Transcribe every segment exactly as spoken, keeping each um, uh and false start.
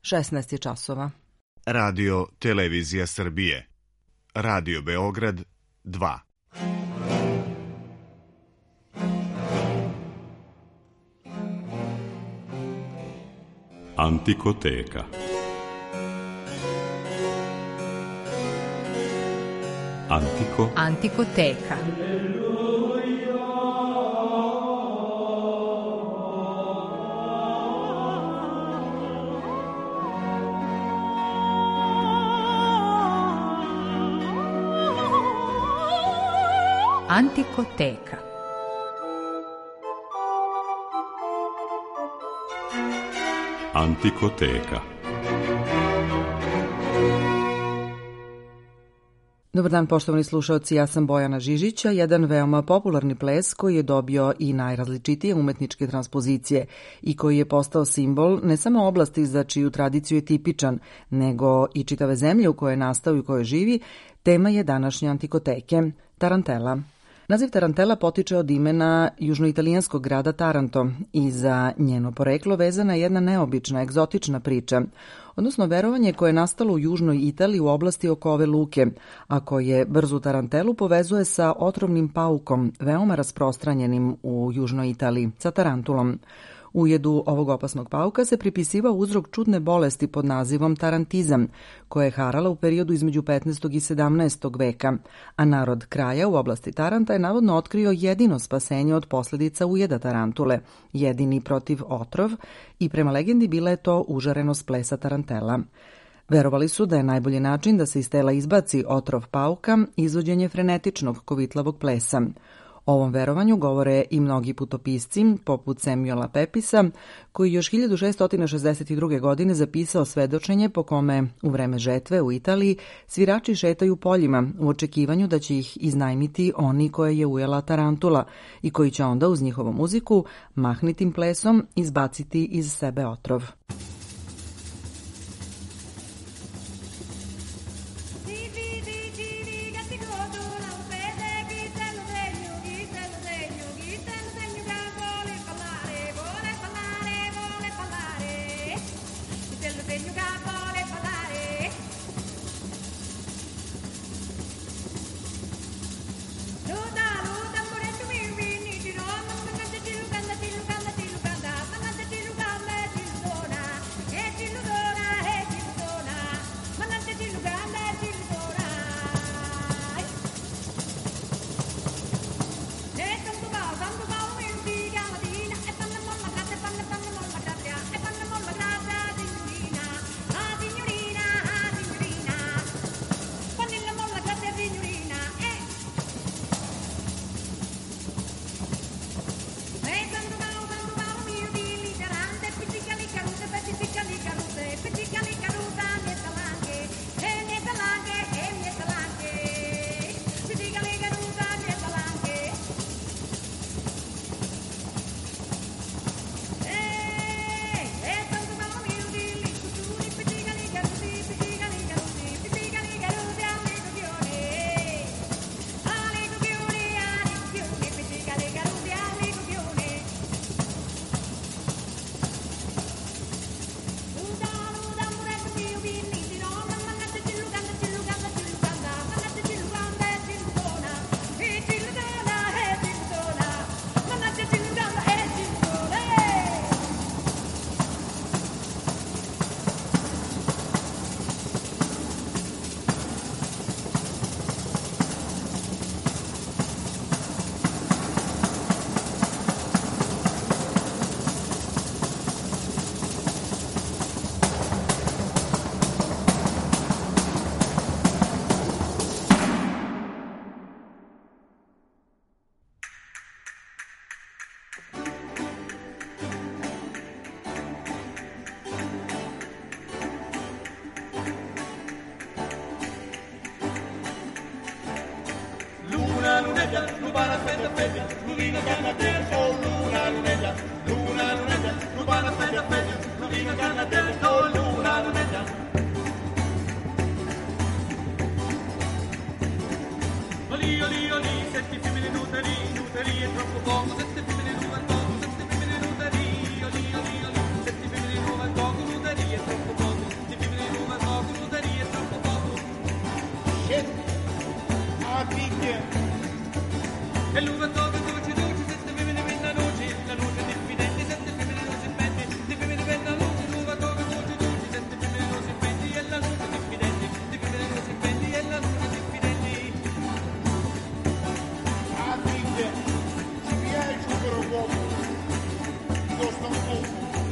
šesnaest je časova. Radio Televizija Srbije. Radio Beograd dva. Antikoteka. Antiko. Antikoteka. Antikoteka. Antikoteka. Dobar dan, poštovani slušaoci, ja sam Bojana Žižića, jedan veoma popularni ples koji je dobio i najrazličitije umetničke transpozicije i koji je postao simbol ne samo oblasti za čiju tradiciju je tipičan, nego i čitave zemlje u kojoj je nastao i u kojoj živi, tema je današnje Antikoteke, tarantela. Naziv tarantela potiče od imena južnoitalijanskog grada Taranto i za njeno poreklo vezana je jedna neobična, egzotična priča, odnosno verovanje koje je nastalo u južnoj Italiji u oblasti oko ove luke, a koje brzu tarantelu povezuje sa otrovnim paukom, veoma rasprostranjenim u južnoj Italiji, sa tarantulom. Ujedu ovog opasnog pauka se pripisivao uzrok čudne bolesti pod nazivom tarantizam, koja je harala u periodu između petnaestog i sedamnaestog veka, a narod kraja u oblasti Taranta je navodno otkrio jedino spasenje od posledica ujeda tarantule, jedini protiv otrov, i prema legendi bila je to užarenost plesa tarantela. Verovali su da je najbolji način da se iz tela izbaci otrov pauka izvođenje frenetičnog kovitlavog plesa. O ovom verovanju govore i mnogi putopisci, poput Samuela Pepisa, koji još hiljadu šessto šezdeset druge. godine zapisao svedočenje po kome u vreme žetve u Italiji svirači šetaju poljima u očekivanju da će ih iznajmiti oni koje je ujela tarantula i koji će onda uz njihovu muziku mahnitim plesom izbaciti iz sebe otrov. Troppo poco, E lui va dove dolce dolce, sette femmine per la luce, la luce diffidente, sette femmine non si impenti, di femmine per la luce, lui va dove dolce dolce, sette femmine non si impenti, e la luce diffidente, di femmine non si impenti, e la luce diffidente. Ah, figlia, ci piace però poco, costa un poco.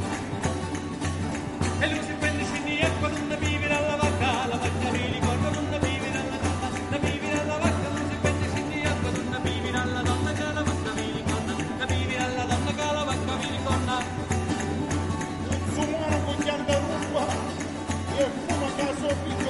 E lui si prende scindi e qua non vive alla vacca, la vacca mi ricorda non vive alla donna, la vive alla vacca, lui si prende scindi e qua non vive alla donna, che la vacca mi ricorda, la vive alla donna, che la vacca mi ricorda. Un sumano con gli andaruba e fuma caso più.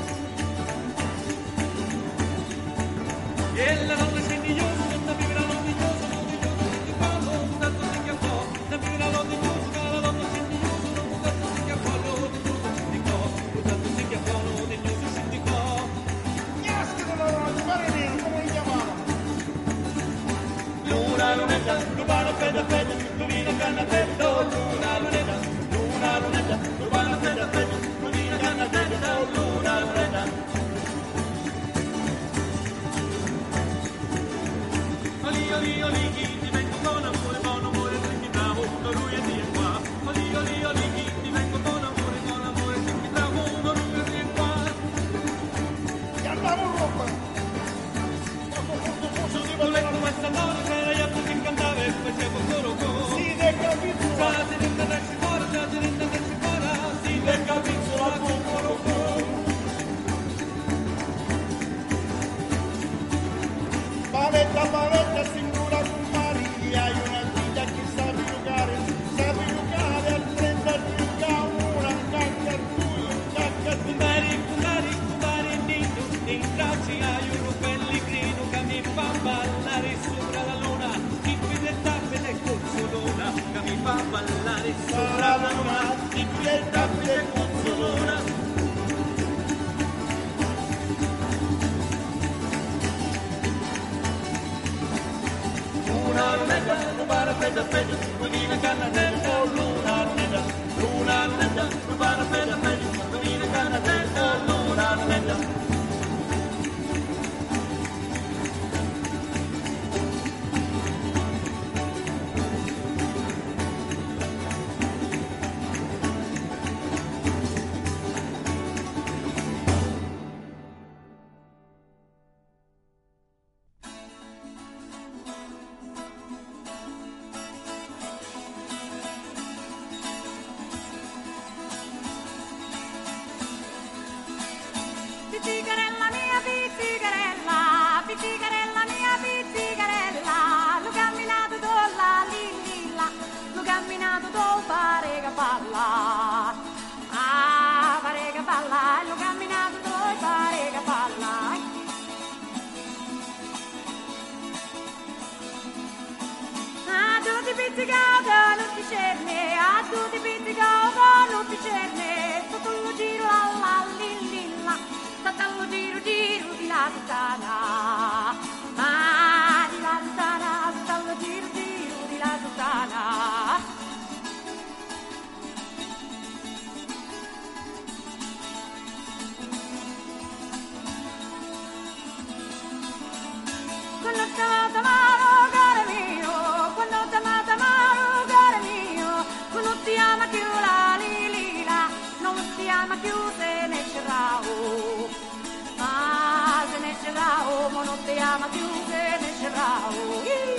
E la donna scendigliosa, non vive la nodiosa, nodiosa, senti quando un tanto si chiamò, la vive la nodiosa, che la donna scendigliosa, non tanto si chiamò, nodiosa, senti qua, un tanto si chiamò, nodiosa, senti qua. Niasca della donna, fare nero, come li chiamava? Luna, lunetta, rubano, fede, fede, lumina, canna, tetto, luna, lunetta, luna, lunetta, rubano, fede, fede, lumina, canna, tetto, luna, lunetta. Oli, oli, oli, chi ti vengo con amore, con amore, senti bravo, uno lui e ti è qua. Oli, oli, oli, chi ti vengo con amore, con amore, senti bravo, uno lui e ti è qua. Che andiamo in roba! Ho letto questa storia, c'era io che cantava e facevo solo con. Si del capizzo, Già si deve andarsi fuori, già si deve andarsi fuori, si del capizzo la cucolo con. Paletta, paletta, sicura con Maria, hai una figlia che sa giocare, sa giocare al trenta giocare una, cacca a lui, cacca a lui. Kumbari, kumbari, kumbari, nido, in bracci hai uno pellegrino che mi fa ballare sopra la luna, in fedeltà del consolona, che mi fa ballare sopra la luna, in fedeltà del consolona. Luna, lunetta, rubare fede, fede, lumina, canna, tetto, luna, lunetta, luna, lunetta, rubare fede, fede, lumina, canna, tetto, luna, lunetta. Pizzicarella mia pizzicarella, pizzicarella mia pizzicarella, l'ho camminato dolla lillilla, l'ho camminato do pare che palla, ah pare che palla, l'ho camminato do pare che palla. Ah tutti pizzicato non ti cerne, ah tutti pizzicato non ti cerne, sotto lo giro alla lillilla. Sallo giro giro di la sottana, ah di la sottana, sallo giro giro di la sottana. Quando ti amata mano caro mio, quando ti amata mano caro mio, quando ti ama più la lilina, non ti ama più se ne cerrao. Ah, se ne cerrao, ma non ti ama più se ne cerrao.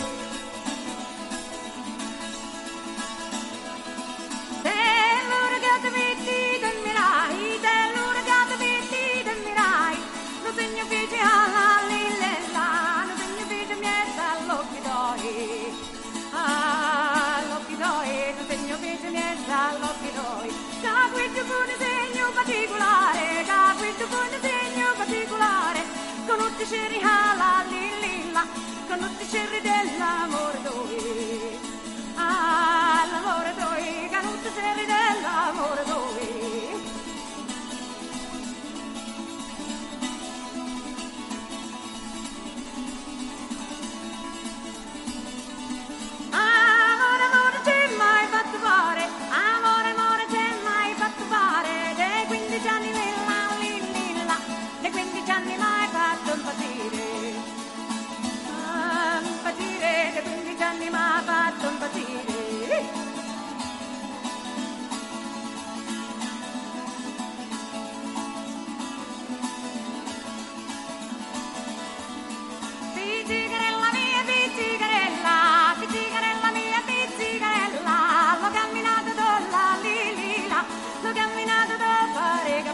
Te l'ora che ti metti, dormirai, te l'ora che ti metti, dormirai, lo segno che ti ha la lillella, lo segno che ti mette all'occhio d'oi. Ah, l'occhio d'oi, lo segno che ti mette all'occhio d'oi. Da questo buon segno particolare, da questo buon segno particolare, con tutti i cerri alla lillilla, con tutti i cerri dell'amore d'oi. Ah, l'amore d'oi, con tutti i cerri dell'amore d'oi. Amore, amore, c'è mai fatto fare, amore, amore, c'è mai fatto fare, dei quindici anni nella lillilla, dei quindici anni mai fatto impazzire.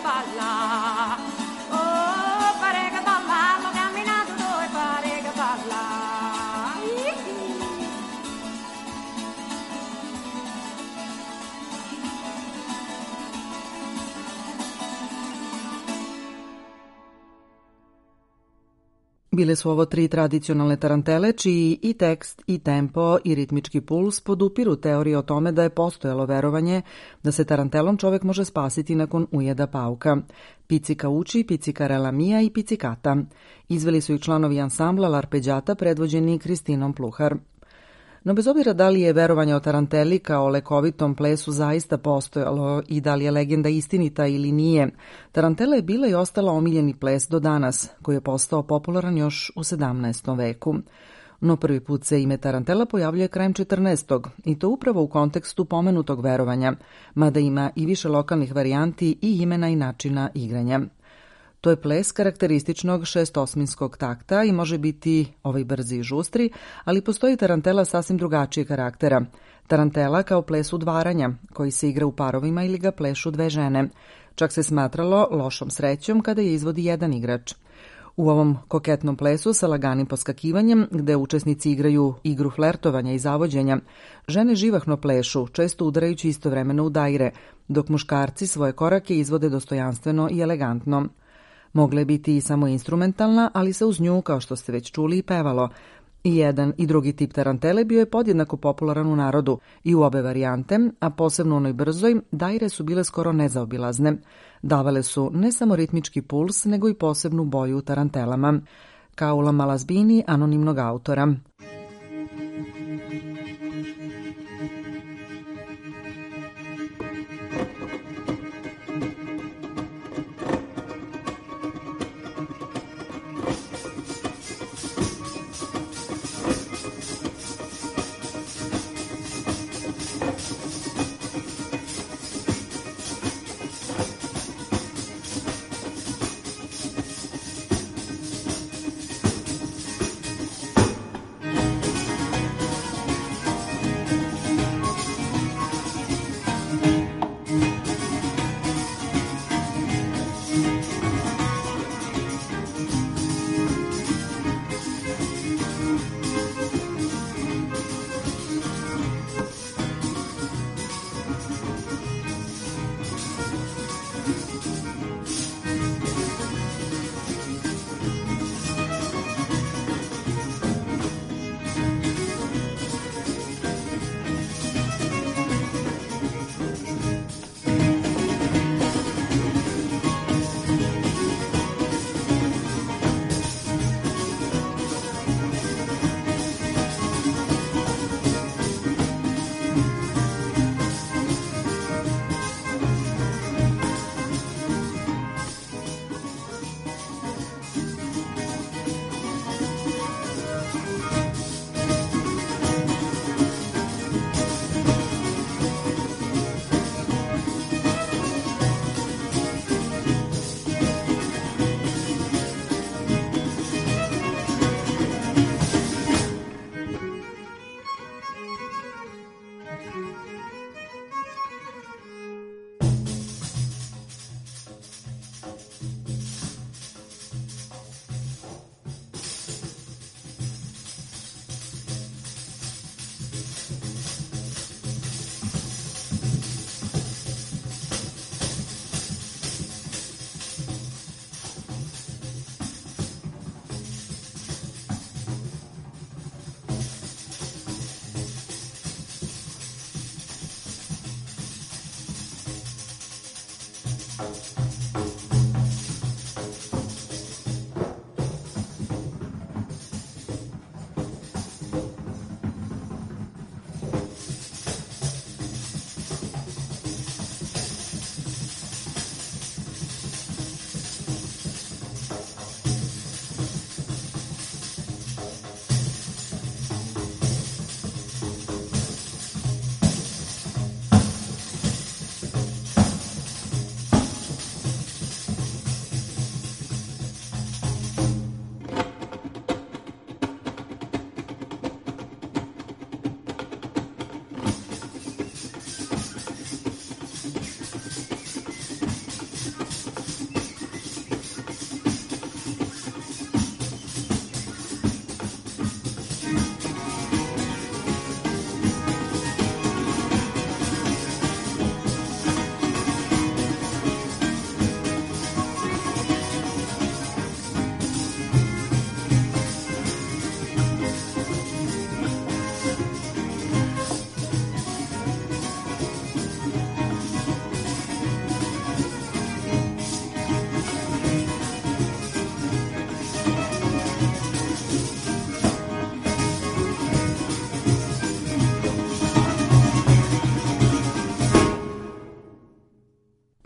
balla. Oh, pare che balla, l'ho camminato dove pare che balla. Bile su ovo tri tradicionalne tarantele, čiji i tekst, i tempo, i ritmički puls podupiru teorije o tome da je postojalo verovanje da se tarantelom čovek može spasiti nakon ujeda pauka. Pizzica uči, pizzicarella mia i pizzicata. Izveli su ih članovi ansambla L'Arpeggiata predvođeni Kristinom Pluhar. No bez obzira da li je verovanje o taranteli kao lekovitom plesu zaista postojalo i da li je legenda istinita ili nije, tarantela je bila i ostala omiljeni ples do danas, koji je postao popularan još u sedamnaestom veku. No prvi put se ime tarantela pojavljuje krajem četrnaestog i to upravo u kontekstu pomenutog verovanja, mada ima i više lokalnih varijanti i imena i načina igranja. To je ples karakterističnog šestosminskog takta i može biti ovaj brzi i žustri, ali postoji tarantela sasvim drugačijeg karaktera. Tarantela kao ples udvaranja, koji se igra u parovima ili ga plešu dve žene. Čak se smatralo lošom srećom kada je izvodi jedan igrač. U ovom koketnom plesu sa laganim poskakivanjem, gde učesnici igraju igru flertovanja i zavođenja, žene živahno plešu, često udarajući istovremeno u daire, dok muškarci svoje korake izvode dostojanstveno i elegantno. Mogla je biti i samo instrumentalna, ali se uz nju, kao što ste već čuli, i pevalo. I jedan i drugi tip tarantele bio je podjednako popularan u narodu i u obe varijante, a posebno u onoj brzoj, daire su bile skoro nezaobilazne. Davale su ne samo ritmički puls, nego i posebnu boju u tarantelama. Kaula Malazbini, anonimnog autora.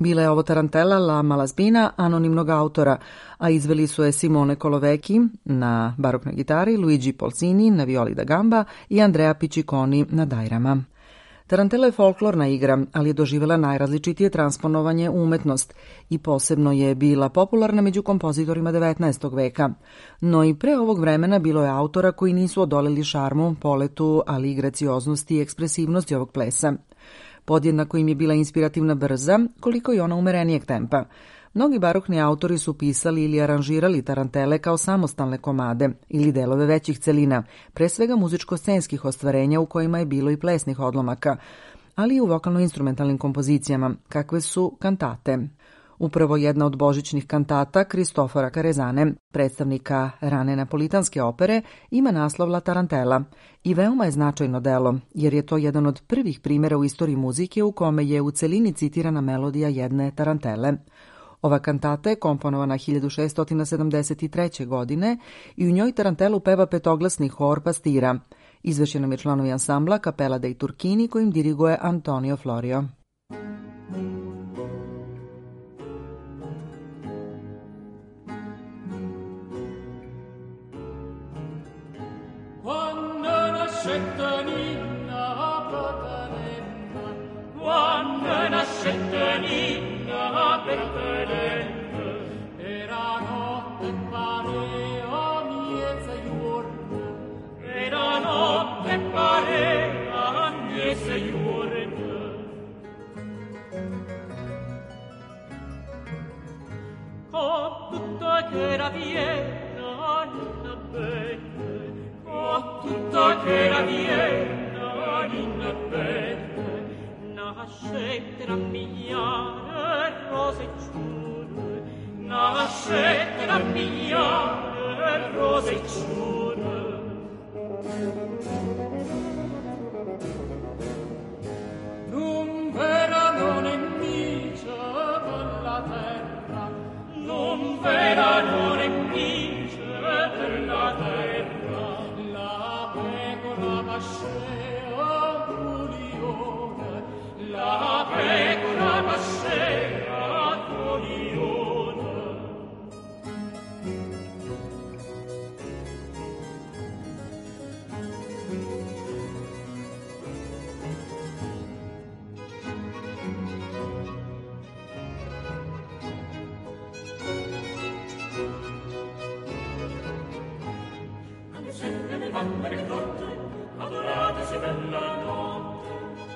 Bila je ovo tarantela La Malaspina anonimnog autora, a izveli su je Simone Colovecchi na baroknoj gitari, Luigi Polsini na violi da gamba i Andrea Picciconi na dajrama. Tarantela je folklorna igra, ali je doživjela najrazličitije transponovanje u umetnost i posebno je bila popularna među kompozitorima devetnaestog veka. No i pre ovog vremena bilo je autora koji nisu odoleli šarmu, poletu, ali i gracioznosti i ekspresivnosti ovog plesa. Podjednako im je bila inspirativna brza, koliko i ona umerenijeg tempa. Mnogi barokni autori su pisali ili aranžirali tarantele kao samostalne komade ili delove većih celina, pre svega muzičko-scenskih ostvarenja u kojima je bilo i plesnih odlomaka, ali i u vokalno-instrumentalnim kompozicijama, kakve su kantate. Upravo jedna od božićnih kantata Kristofora Karezane, predstavnika rane napolitanske opere, ima naslov La Tarantela i veoma je značajno delo, jer je to jedan od prvih primjera u istoriji muzike u kome je u celini citirana melodija jedne tarantele. Ova kantata je komponovana hiljadu šeststo sedamdeset treće. godine i u njoj tarantelu peva petoglasni hor pastira. Izvešćen nam je članovi ansambla Capella dei Turchini kojim diriguje Antonio Florio. Quando nascette Nina Petelenda, quando nascette Nina Petelenda, era notte parea miezza giorno, era notte parea miezza giorno. Con tutta che era piena Nina bella, con tutta che era piena Nina bella, nascette a migliare rose ciure, nascette a migliare rose ciure. Non vera non nemica per la terra, non vera non nemica per la terra, la pecora pascea Giulione, la pecora pascea Giulione. Sempre le bambere grotte, adoratesi bella notte.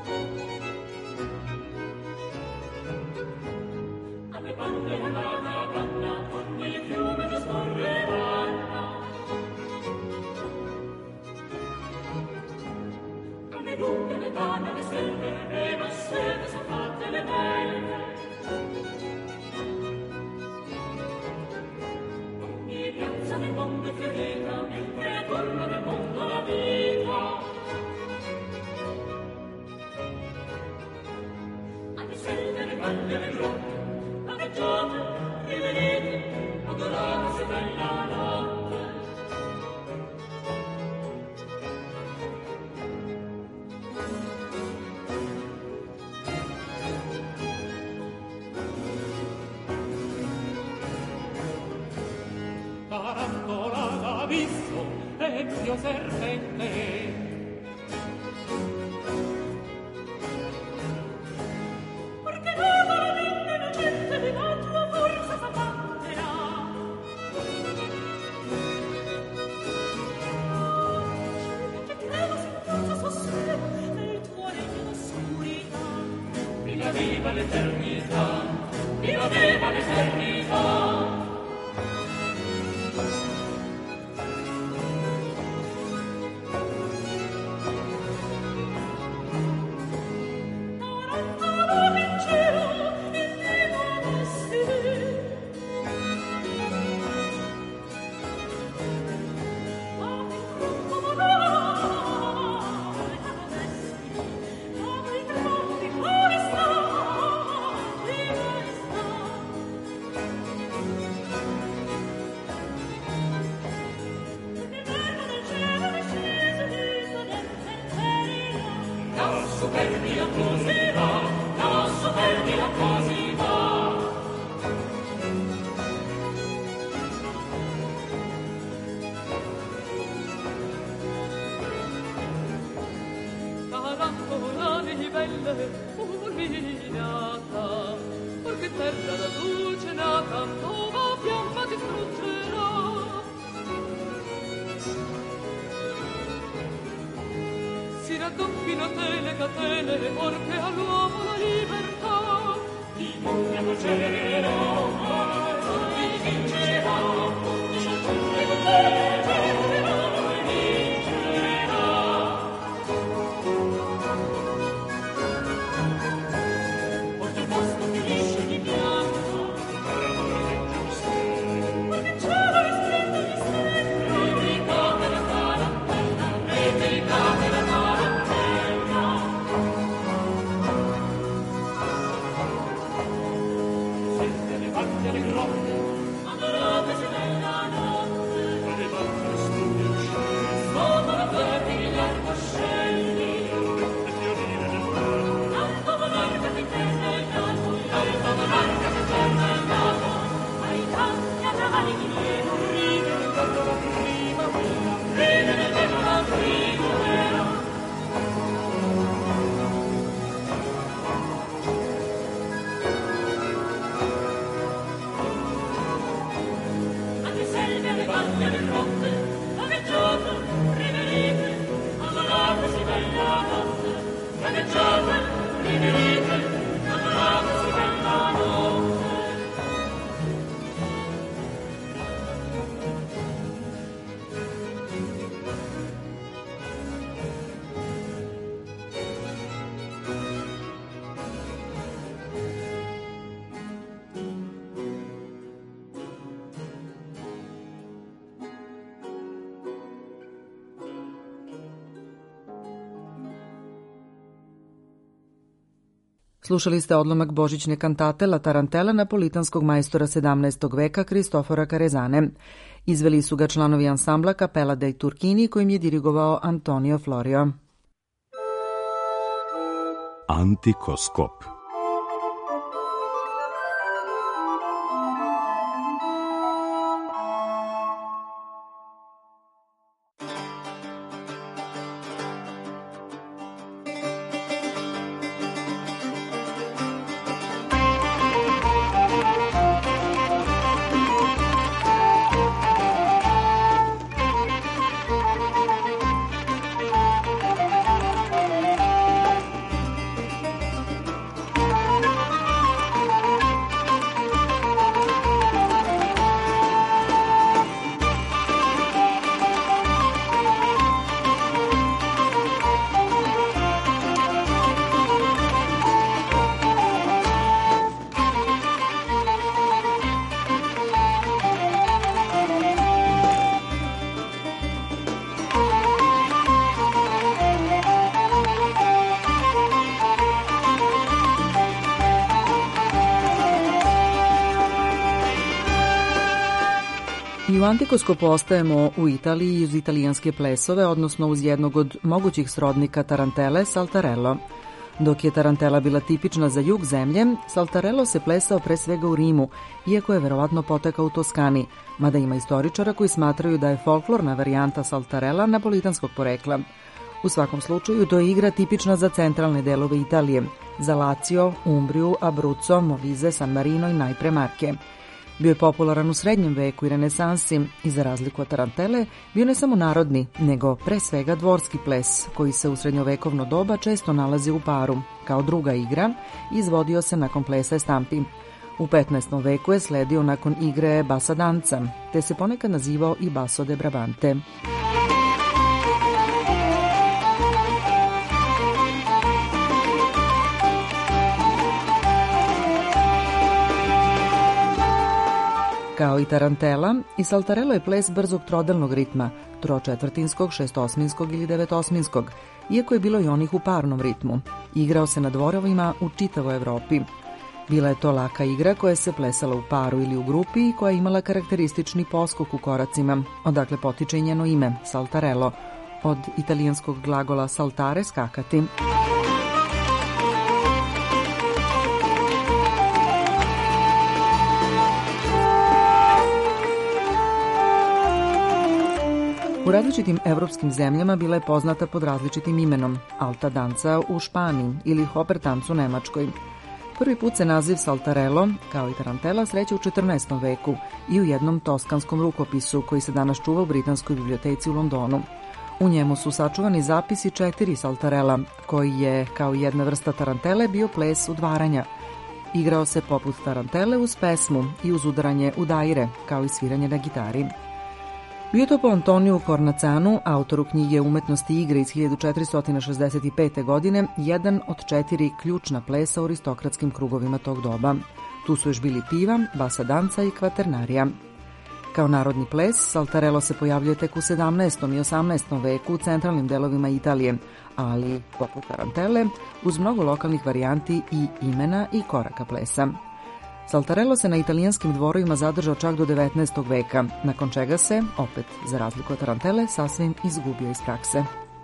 Alle bande una capanna, ogni fiume che scorre vanna. Alle lunghe, le tane, le selve, e non sede son fatte le belle. Ogni piazza nel mondo è fiorita, mentre torna nel mondo la vita. Alle selve, le valle, le grotte, ladeggiate, rivenite, adoratesi bella notte. Tarantola d'abisso e mio serpente, perché nuova la vinta innocente di la tua forza s'abbatterà. Che trema sentenza sospira nel tuo regno d'oscurità. Viva viva l'eternità, viva viva l'eternità. Superbia così va, no, superbia così va. bella e fulminata, perché terra la luce nata, nuova fiamma ti struggerà. Si raddoppino te le catene, perché all'uomo la libertà. Il mondo c'era, vi vincerà, il mondo c'era, vi vincerà. Ogni posto finisce di pianto, ogni cielo risplende di stelle, replicate la tarantella, replicate la tarantella. Sente le macchie di grotte, adoratesi nella notte, e le macchie studio uscite, sotto la verdi gli arcoscelli, le fiorine del mare. L'alto monarca ti tende il naso, l'alto monarca ti tende il naso, ai canti a navali di Vieno, ride nel vento la primavera, ride nel vento la primavera. Alle selve, alle valli, alle grotte, vagheggiate, riverite, adoratesi bella notte, vagheggiate, riverite, adoratesi bella notte. Slušali ste odlomak božićne kantate La Tarantela napolitanskog majstora sedamnaestog veka Kristofora Karezane. Izveli su ga članovi ansambla Capella dei Turchini kojim je dirigovao Antonio Florio. Antikoskop. I u Antikoskopu ostajemo u Italiji uz italijanske plesove, odnosno uz jednog od mogućih srodnika tarantele, saltarello. Dok je tarantela bila tipična za jug zemlje, saltarello se plesao pre svega u Rimu, iako je verovatno potekao u Toskani, mada ima istoričara koji smatraju da je folklorna varijanta saltarela napolitanskog porekla. U svakom slučaju, to je igra tipična za centralne delove Italije, za Lazio, Umbriju, Abruzzo, Molise, San Marino i najpre Marke. Bio je popularan u srednjem veku i renesansi i za razliku od tarantele bio ne samo narodni, nego pre svega dvorski ples koji se u srednjovekovno doba često nalazi u paru. Kao druga igra izvodio se nakon plesa estampi. U petnaestom veku je sledio nakon igre basa danca, te se ponekad nazivao i basso de Brabante. Kao i tarantela, i saltarello je ples brzog trodelnog ritma, tročetvrtinskog, šestosminskog ili devetosminskog, iako je bilo i onih u parnom ritmu. Igrao se na dvorovima u čitavoj Evropi. Bila je to laka igra koja se plesala u paru ili u grupi i koja je imala karakteristični poskok u koracima, odakle potiče i njeno ime, saltarello, od italijanskog glagola saltare, skakati. U U različitim evropskim zemljama bila je poznata pod različitim imenom, alta danca u Španiji ili hoper tanc u Nemačkoj. Prvi put se naziv saltarello, kao i tarantela, sreće u četrnaestom veku i u jednom toskanskom rukopisu koji se danas čuva u Britanskoj biblioteci u Londonu. U njemu su sačuvani zapisi četiri saltarela, koji je, kao jedna vrsta tarantele, bio ples udvaranja. Igrao se poput tarantele uz pesmu i uz udaranje udaire, kao i sviranje na gitari. Bio to po Antoniju Cornacanu, autoru knjige Umetnosti igre iz hiljadu četiristo šezdeset pete. godine, jedan od četiri ključna plesa u aristokratskim krugovima tog doba. Tu su još bili piva, basa danca i kvaternarija. Kao narodni ples, saltarello se pojavljuje tek u sedamnaestom i osamnaestom veku u centralnim delovima Italije, ali, poput tarantele, uz mnogo lokalnih varijanti i imena i koraka plesa. Saltarello se na italijanskim dvorovima zadržao čak do devetnaestog veka, nakon čega se, opet za razliku od tarantele, sasvim izgubio iz prakse.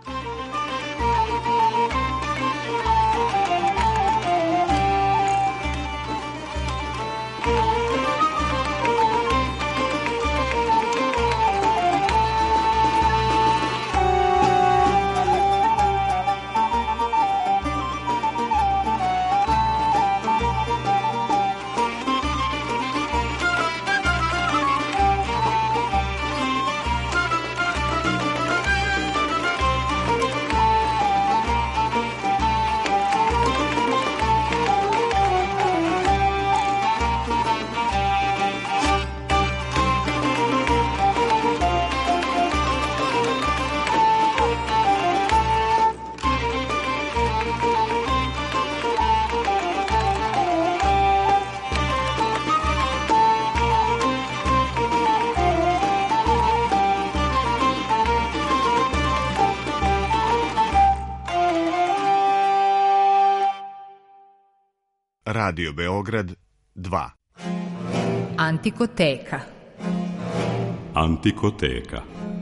Radio Beograd dva. Antikoteka. Antikoteka.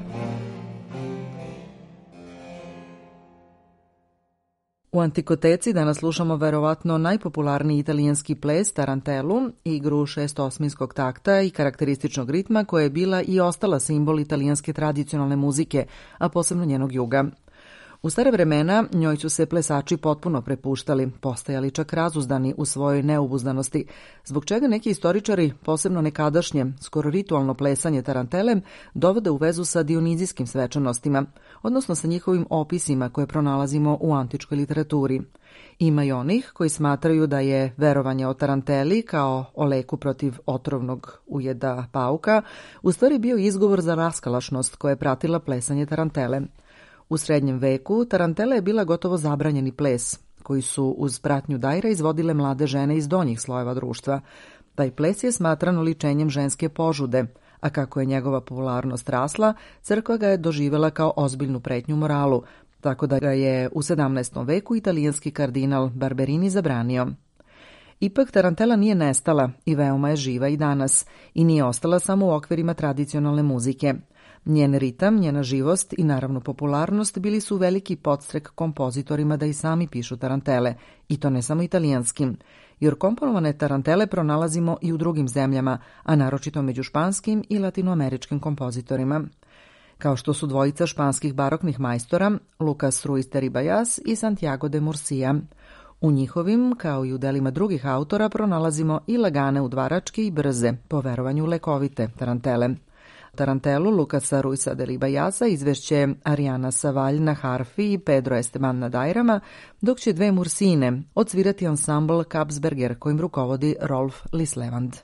U Antikoteci danas slušamo verovatno najpopularniji italijanski ples, tarantelu, igru šestosminskog takta i karakterističnog ritma koja je bila i ostala simbol italijanske tradicionalne muzike, a posebno njenog juga. U stare vremena njoj su se plesači potpuno prepuštali, postajali čak razuzdani u svojoj neobuzdanosti, zbog čega neki istoričari, posebno nekadašnje, skoro ritualno plesanje tarantele, dovode u vezu sa dionizijskim svečanostima, odnosno sa njihovim opisima koje pronalazimo u antičkoj literaturi. Ima i onih koji smatraju da je verovanje o taranteli kao o leku protiv otrovnog ujeda pauka u stvari bio izgovor za raskalašnost koja je pratila plesanje tarantele. U srednjem veku tarantela je bila gotovo zabranjeni ples, koji su uz pratnju dajra izvodile mlade žene iz donjih slojeva društva. Taj ples je smatran oličenjem ženske požude, a kako je njegova popularnost rasla, crkva ga je doživela kao ozbiljnu pretnju moralu, tako da ga je u sedamnaestom veku italijanski kardinal Barberini zabranio. Ipak tarantela nije nestala i veoma je živa i danas i nije ostala samo u okvirima tradicionalne muzike. Njen ritam, njena živost i naravno popularnost bili su veliki podstrek kompozitorima da i sami pišu tarantele, i to ne samo italijanskim, jer komponovane tarantele pronalazimo i u drugim zemljama, a naročito među španskim i latinoameričkim kompozitorima. Kao što su dvojica španskih baroknih majstora, Lucas Ruiz de Ribayas i Santiago de Murcia. U njihovim, kao i u delima drugih autora, pronalazimo i lagane udvaračke i brze, po verovanju lekovite tarantele. Tarantelu Lucasa Ruisa de Ribayasa izvešće Ariana Savalj na harfi i Pedro Esteban na dajrama, dok će dve mursine odsvirati ansambl Kapsberger kojim rukovodi Rolf Lislevand.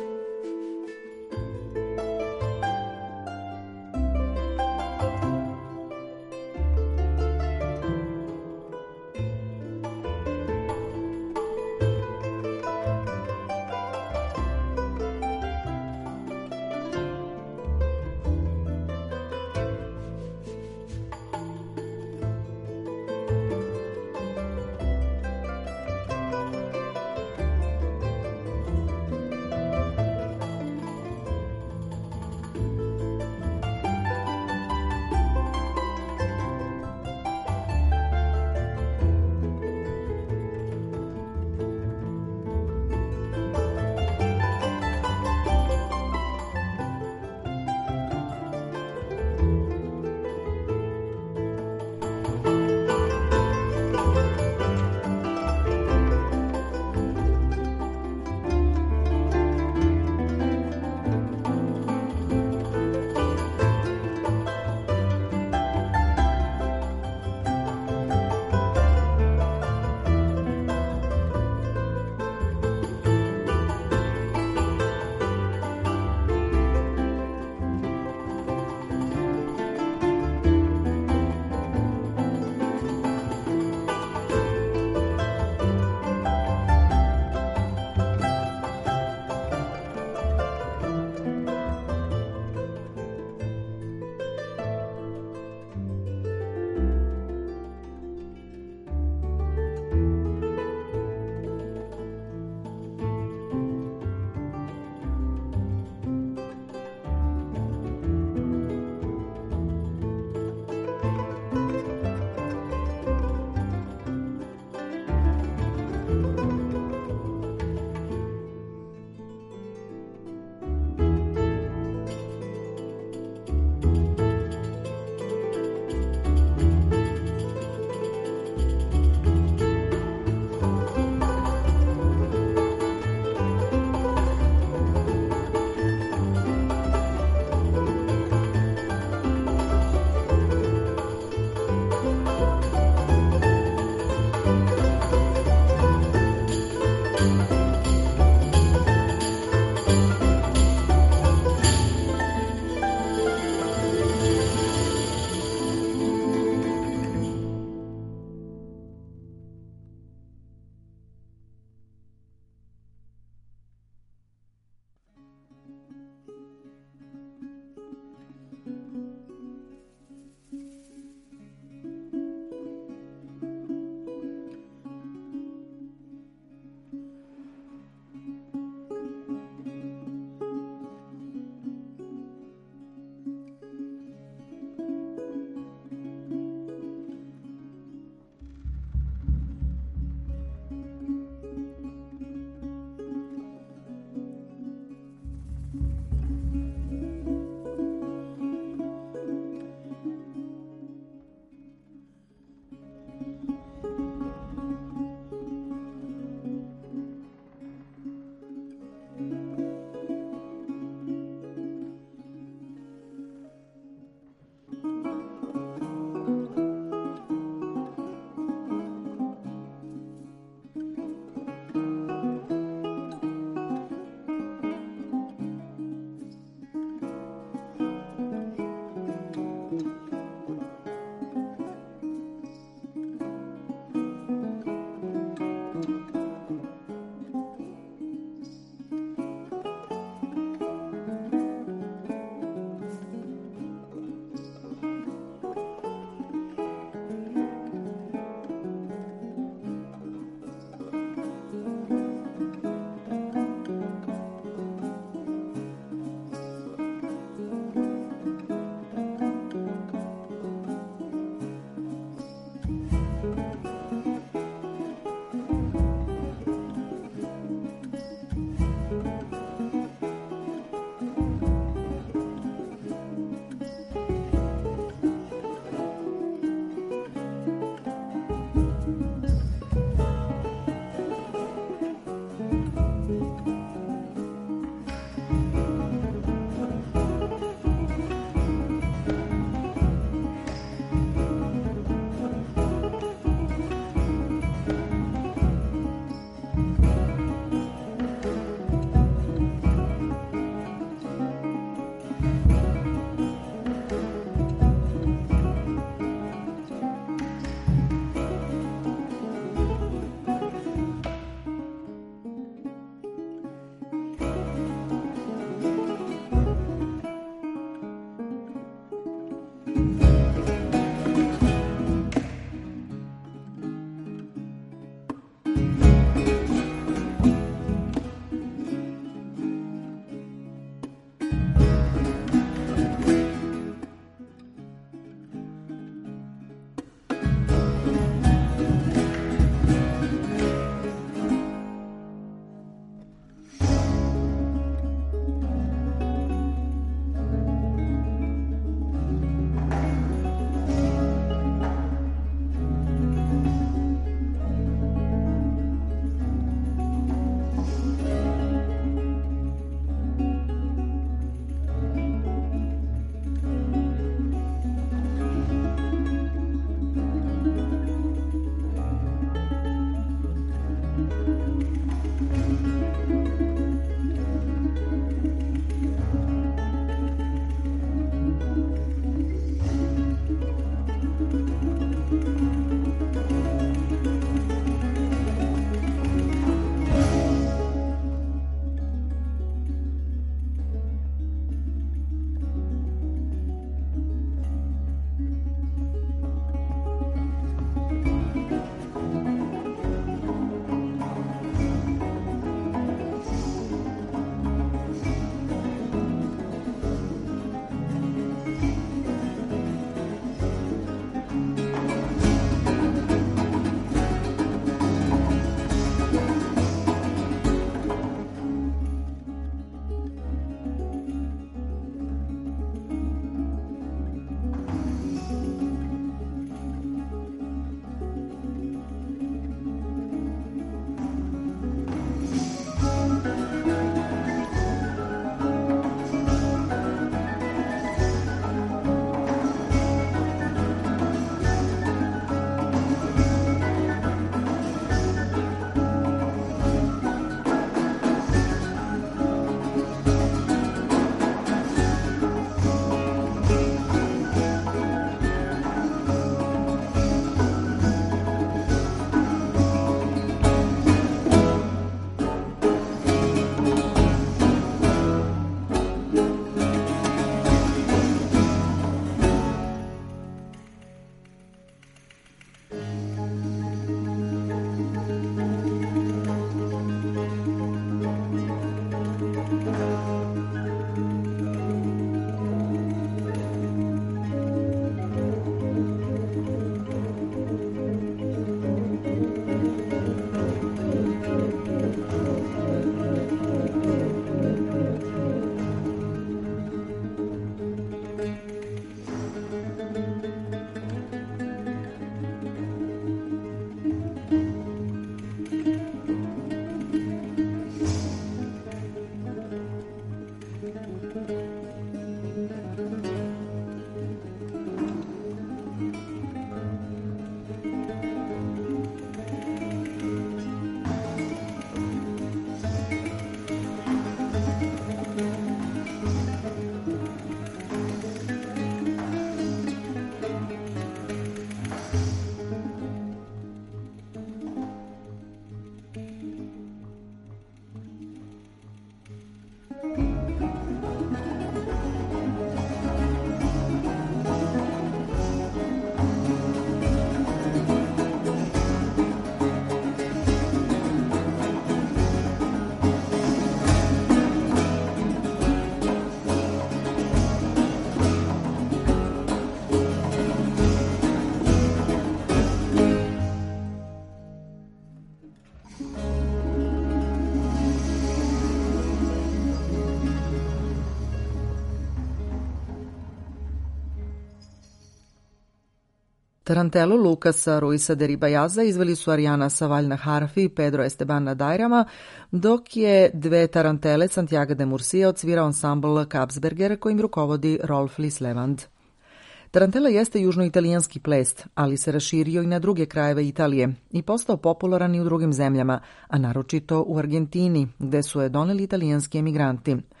Tarantelu Lukasa Ruisa de Ribajaza izveli su Ariana Savalj na harfi i Pedro Esteban na dajrama, dok je dve tarantele Santiago de Murcia odsvirao ansambl Kapsberger kojim rukovodi Rolf Lislevand. Tarantela jeste južnoitalijanski ples, ali se raširio i na druge krajeve Italije i postao popularan i u drugim zemljama, a naročito u Argentini, gde su je doneli italijanski emigranti.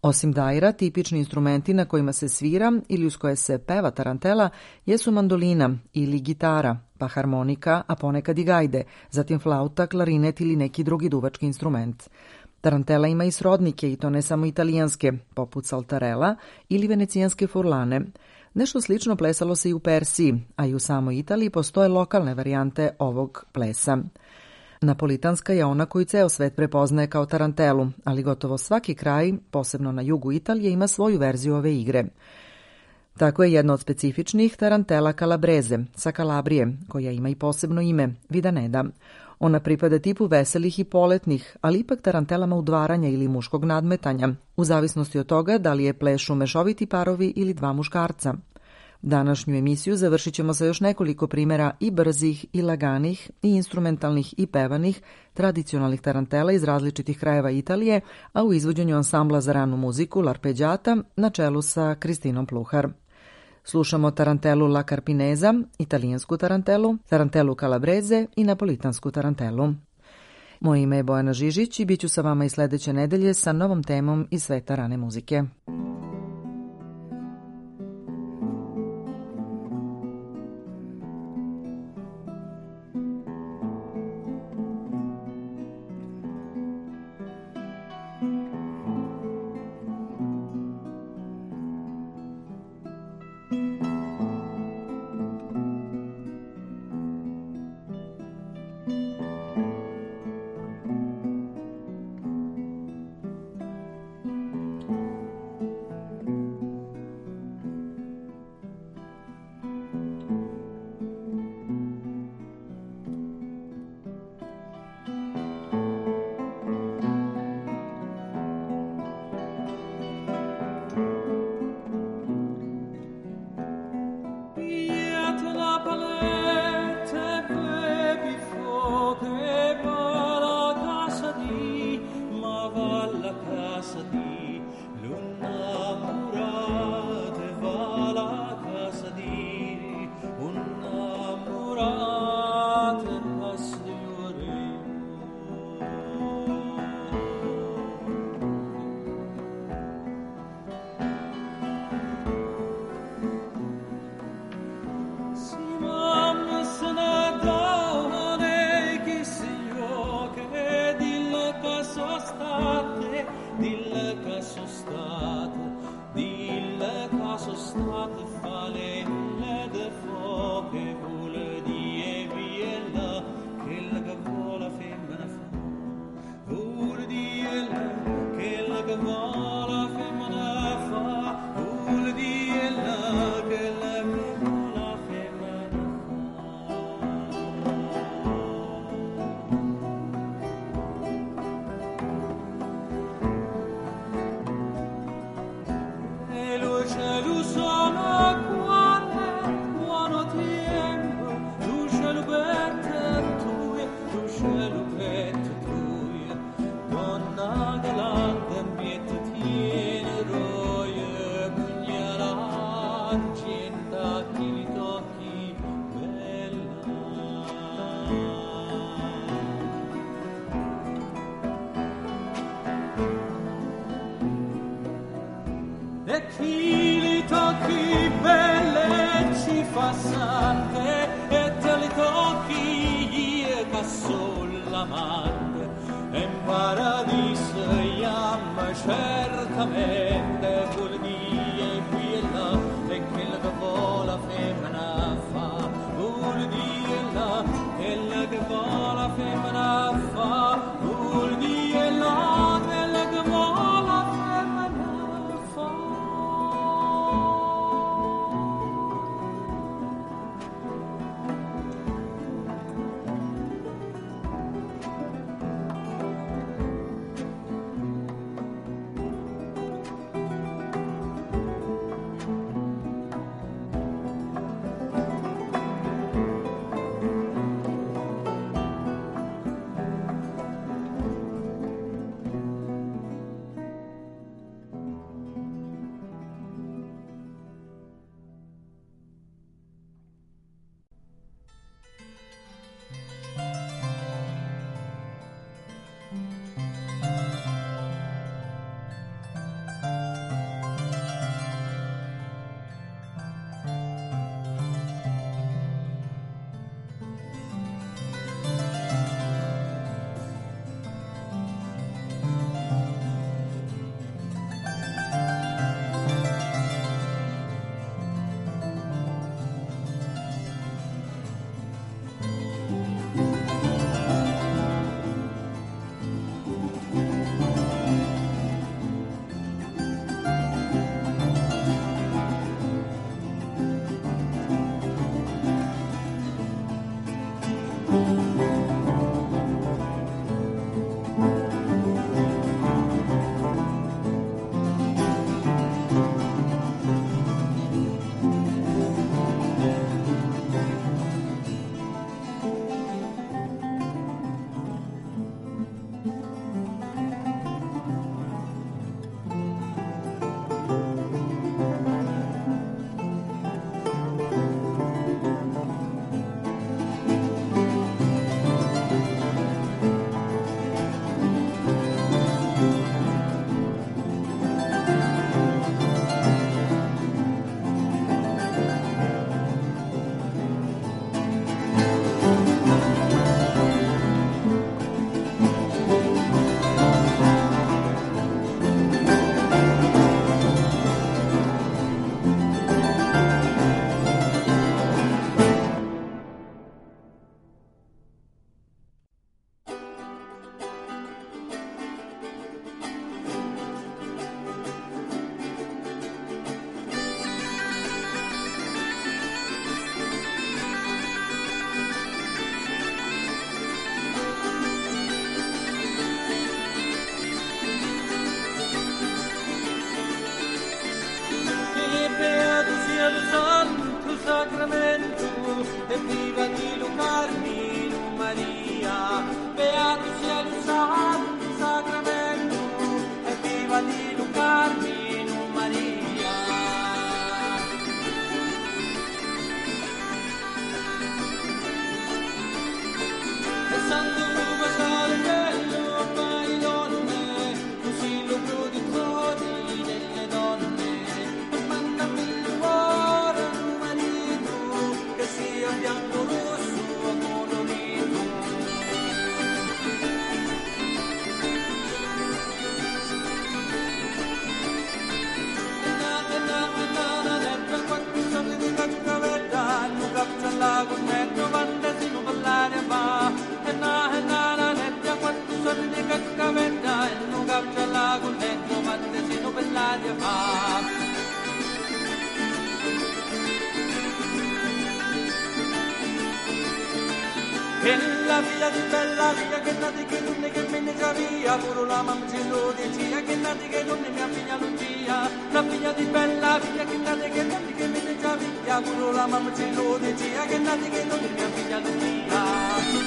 Osim daira, tipični instrumenti na kojima se svira ili uz koje se peva tarantela jesu mandolina ili gitara, pa harmonika, a ponekad i gajde, zatim flauta, klarinet ili neki drugi duvački instrument. Tarantela ima i srodnike, i to ne samo italijanske, poput saltarela ili venecijanske furlane. Nešto slično plesalo se i u Persiji, a i u samoj Italiji postoje lokalne varijante ovog plesa. Napolitanska je ona koju ceo svet prepoznaje kao tarantelu, ali gotovo svaki kraj, posebno na jugu Italije, ima svoju verziju ove igre. Tako je jedna od specifičnih tarantela Kalabreze, sa Kalabrije, koja ima i posebno ime, Vidaneda. Ona pripada tipu veselih i poletnih, ali ipak tarantelama udvaranja ili muškog nadmetanja, u zavisnosti od toga da li je plešu mešoviti parovi ili dva muškarca. Današnju emisiju završit ćemo sa još nekoliko primjera i brzih i laganih i instrumentalnih i pevanih tradicionalnih tarantela iz različitih krajeva Italije, a u izvođenju ansambla za ranu muziku L'Arpeggiata na čelu sa Kristinom Pluhar. Slušamo tarantelu La Carpinesa, italijansku tarantelu, tarantelu Kalabreze i napolitansku tarantelu. Moje ime je Bojana Žižić i bit ću sa vama i sledeće nedelje sa novom temom iz sveta rane muzike. la figlia di bella figlia che nati che non ne che me ne già via, pure la mamma ce lo dicia che nati che non ne mia figlia Lucia, la figlia di bella figlia che nati che nati che me ne già via, pure la mamma ce lo dicia che nati che non ne mia figlia Lucia.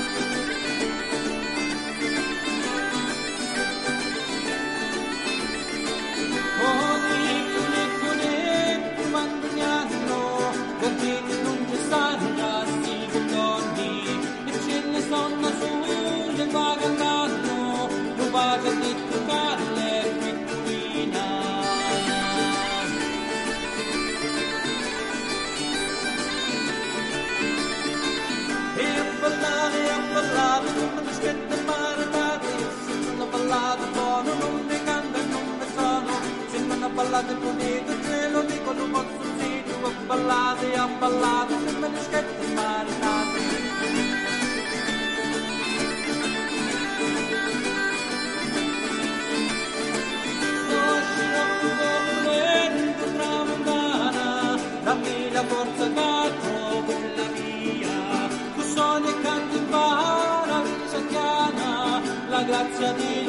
Ballate bonito, te lo dico, non posso zitto, ballate a ballate, se me ne schetti marinate. Sto scirocco volendo tramontana, dammi la forza che trovo la via, tu sogni e canti in bara, vita chiana, la grazia di